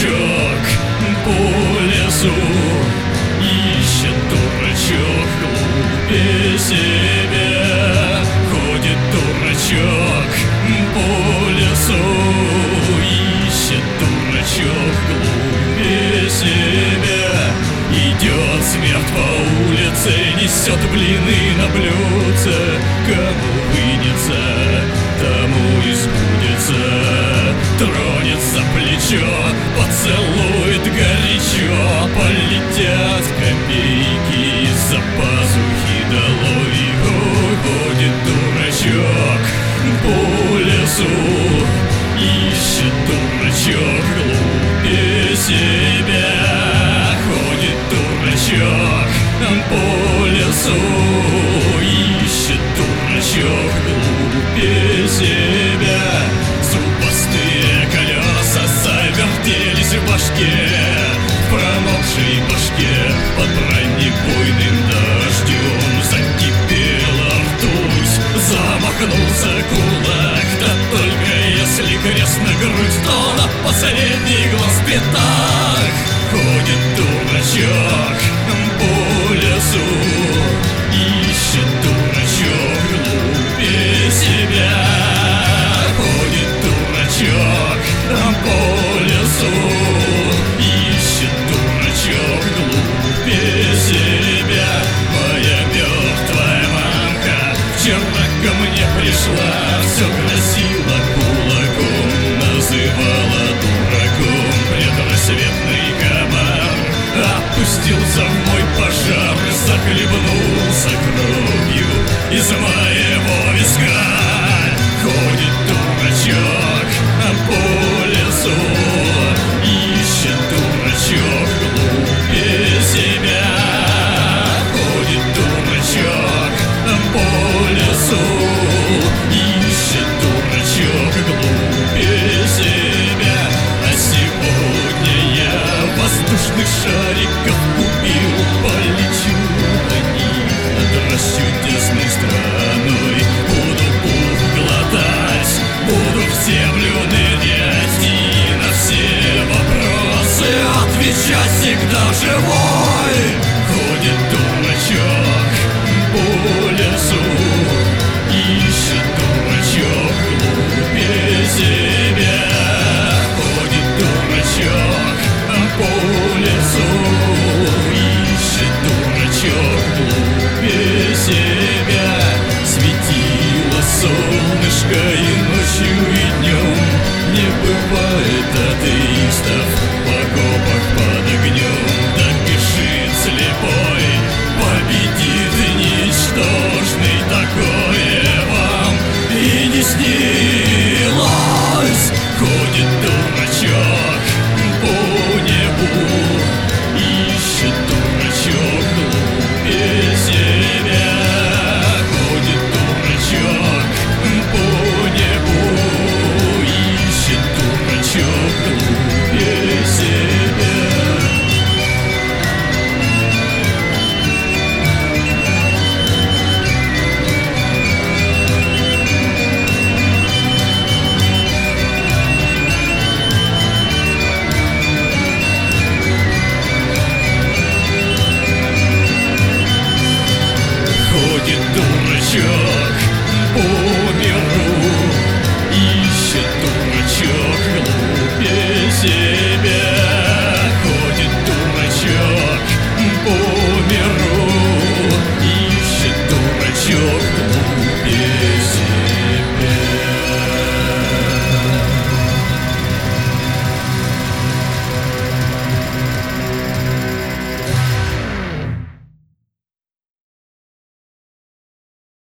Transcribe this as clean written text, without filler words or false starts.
дурачок по лесу, ищет дурачок глубже себя. Ходит дурачок по лесу, ищет дурачок глубже себя. Идет смерть по улице, несет блины на блюдце. Кому вынется, тому и сбудется. Тронет за плечо, поцелует горячо. Полетят копейки из-за пазухи долой. Ходит дурачок по лесу, ищет дурачок глубже себя. Ходит дурачок по лесу, ищет дурачок глубже себя. Зубастые колеса завертелись в башке, в промокшей башке под бронебойным дождем. Закипела ртуть, замахнулся кулак. Да только если крест на грудь, то на последний глаз пятак. Ходит дурачок по лесу, ищет дурачок глубже себя. Ходит дурачок по лесу, ищет дурачок глубже себя. Моя мертвая мамка вчера ко мне пришла, все грозила кулаком, называла дураком. Предрассветный комар опустился в мой пожар, захлебнулся кровью из моего виска. Ходит дурачок по лесу, ищет дурачок глубже себя. Ходит дурачок по лесу, ищет дурачок глубже себя. А сегодня я воздушных шариков купил, полечу на них над расчудесной страной. Буду пух глотать, буду в землю нырять и на все вопросы отвечать всегда живой.